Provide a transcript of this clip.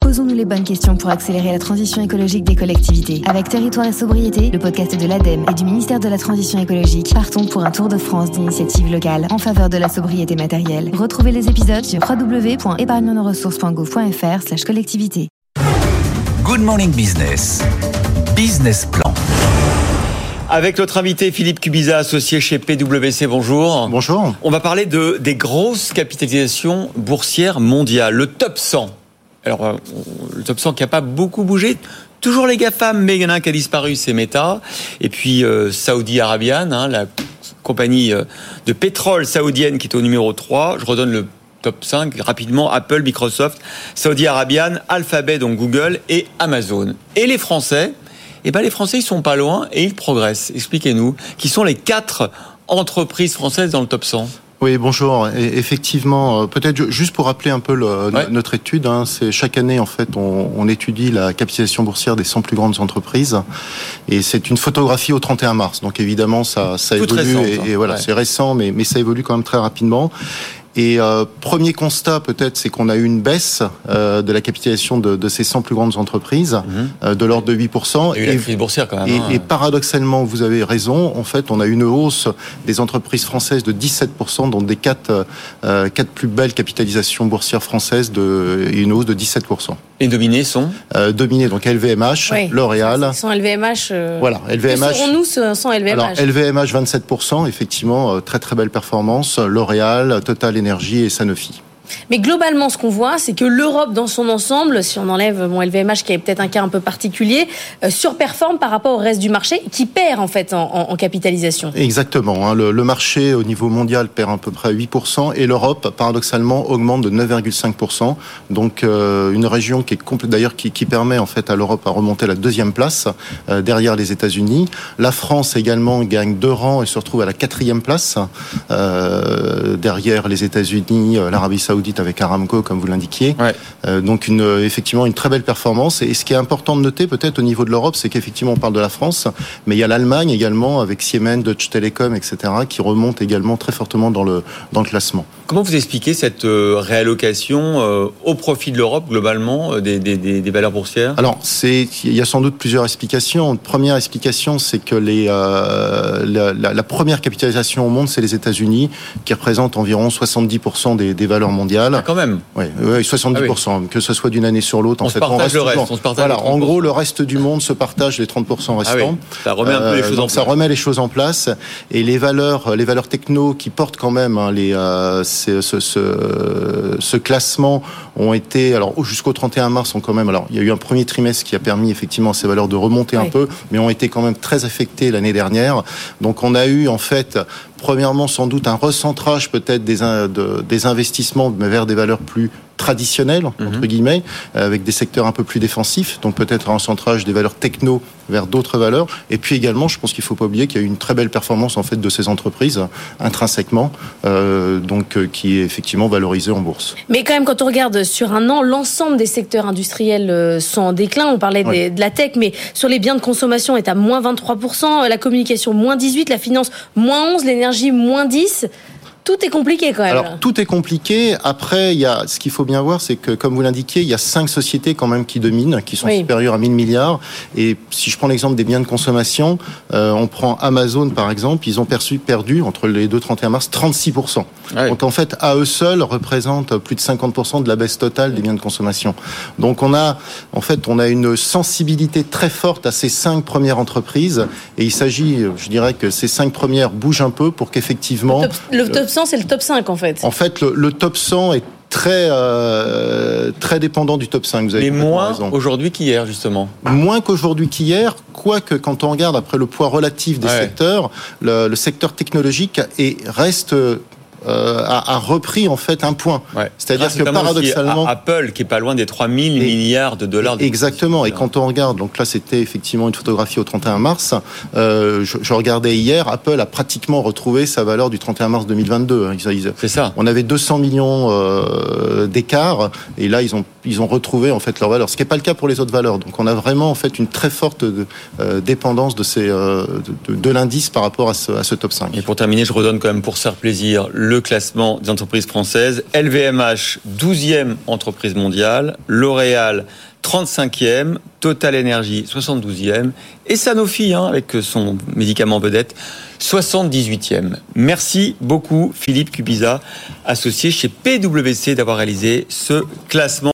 Posons-nous les bonnes questions pour accélérer la transition écologique des collectivités. Avec Territoire et Sobriété, le podcast de l'ADEME et du ministère de la Transition écologique, partons pour un tour de France d'initiatives locales en faveur de la sobriété matérielle. Retrouvez les épisodes sur www.épargnenoressources.gouv.fr/collectivité. Good Morning Business. Business Plan. Avec notre invité Philippe Cubiza, associé chez PwC, bonjour. Bonjour. On va parler des grosses capitalisations boursières mondiales, le top 100. Alors, le top 100 qui n'a pas beaucoup bougé, toujours les GAFAM, mais il y en a un qui a disparu, c'est Meta. Et puis Saudi Arabian, la compagnie de pétrole saoudienne qui est au numéro 3. Je redonne le top 5 rapidement: Apple, Microsoft, Saudi Arabian, Alphabet, donc Google, et Amazon. Et les Français, les Français, ils sont pas loin et ils progressent. Expliquez-nous, qui sont les 4 entreprises françaises dans le top 100 ? Oui, bonjour. Et effectivement, peut-être juste pour rappeler un peu notre étude, c'est chaque année, en fait, on étudie la capitalisation boursière des 100 plus grandes entreprises. Et c'est une photographie au 31 mars. Donc évidemment, ça évolue. Récente, et voilà, c'est récent, mais ça évolue quand même très rapidement. Et premier constat, peut-être, c'est qu'on a eu une baisse de la capitalisation de ces 100 plus grandes entreprises, de l'ordre de 8%. Il y a eu la crise boursière quand même. Et paradoxalement, vous avez raison, en fait, on a une hausse des entreprises françaises de 17%, dont des 4 plus belles capitalisations boursières françaises, et une hausse de 17%. Les dominés sont dominés, donc LVMH, oui, L'Oréal. Sans LVMH. Voilà, LVMH. Que serons-nous sans LVMH? Alors, LVMH 27%, effectivement, très très belle performance. L'Oréal, Total Energy et Sanofi. Mais globalement, ce qu'on voit, c'est que l'Europe dans son ensemble, si on enlève LVMH qui est peut-être un cas un peu particulier, surperforme par rapport au reste du marché, qui perd en fait en capitalisation. Exactement. Le marché au niveau mondial perd à peu près 8% et l'Europe, paradoxalement, augmente de 9,5%. Donc une région qui est d'ailleurs qui permet en fait à l'Europe à remonter à la 2e place derrière les États-Unis. La France également gagne 2 rangs et se retrouve à la 4e place derrière les États-Unis, l'Arabie Saoudite avec Aramco, comme vous l'indiquiez. Ouais. Donc effectivement une très belle performance. Et ce qui est important de noter peut-être au niveau de l'Europe, c'est qu'effectivement on parle de la France, mais il y a l'Allemagne également avec Siemens, Deutsche Telekom, etc. qui remonte également très fortement dans le classement. Comment vous expliquez cette réallocation au profit de l'Europe globalement des valeurs boursières ? Alors il y a sans doute plusieurs explications. Première explication, c'est que la première capitalisation au monde, c'est les États-Unis, qui représentent environ 70% des valeurs mondiales. Ah, quand même. Oui, 70%, que ce soit d'une année sur l'autre. On se partage le reste. Voilà, en gros, le reste du monde se partage les 30% restants. Ah oui, ça remet un peu les choses en place. Ça remet les choses en place. Et les valeurs techno qui portent quand même ce classement ont été, alors jusqu'au 31 mars, il y a eu un premier trimestre qui a permis effectivement à ces valeurs de remonter un peu, mais ont été quand même très affectées l'année dernière. Donc on a eu en fait, premièrement sans doute un recentrage peut-être des investissements vers des valeurs plus traditionnelles, entre guillemets, avec des secteurs un peu plus défensifs, donc peut-être un recentrage des valeurs techno vers d'autres valeurs. Et puis également, je pense qu'il ne faut pas oublier qu'il y a eu une très belle performance en fait de ces entreprises intrinsèquement, qui est effectivement valorisée en bourse. Mais quand même, quand on regarde sur un an, l'ensemble des secteurs industriels sont en déclin. On parlait de la tech, mais sur les biens de consommation est à moins 23%, la communication moins 18%, la finance moins 11%, l'énergie moins 10%. Tout est compliqué quand même. Alors, tout est compliqué. Après, ce qu'il faut bien voir, c'est que, comme vous l'indiquiez, il y a 5 sociétés quand même qui dominent, qui sont supérieures à 1000 milliards. Et si je prends l'exemple des biens de consommation, on prend Amazon par exemple, ils ont perdu entre les 2 31 mars 36%. Ouais. Donc en fait, à eux seuls, représentent plus de 50% de la baisse totale des biens de consommation. Donc on a une sensibilité très forte à ces 5 premières entreprises. Et il s'agit, je dirais que ces 5 premières bougent un peu pour qu'effectivement... Le top 100, c'est le top 5 en fait. En fait, le top 100 est très dépendant du top 5. Vous avez moins raison. Aujourd'hui qu'hier, justement. Moins qu'aujourd'hui qu'hier, quoique quand on regarde après le poids relatif des secteurs, le secteur technologique reste... a repris en fait un point. Ouais. C'est-à-dire que paradoxalement... Apple qui est pas loin des 3 000 milliards de dollars. Exactement. Et quand on regarde, donc là c'était effectivement une photographie au 31 mars, je regardais hier, Apple a pratiquement retrouvé sa valeur du 31 mars 2022. C'est ça. On avait 200 millions d'écart et là ils ont retrouvé en fait leur valeur. Ce qui n'est pas le cas pour les autres valeurs. Donc on a vraiment en fait une très forte dépendance de l'indice par rapport à ce top 5. Et pour terminer, je redonne quand même pour faire plaisir le le classement des entreprises françaises. LVMH, 12e entreprise mondiale. L'Oréal, 35e. Total Energy, 72e. Et Sanofi, avec son médicament vedette, 78e. Merci beaucoup, Philippe Cubiza, associé chez PwC, d'avoir réalisé ce classement.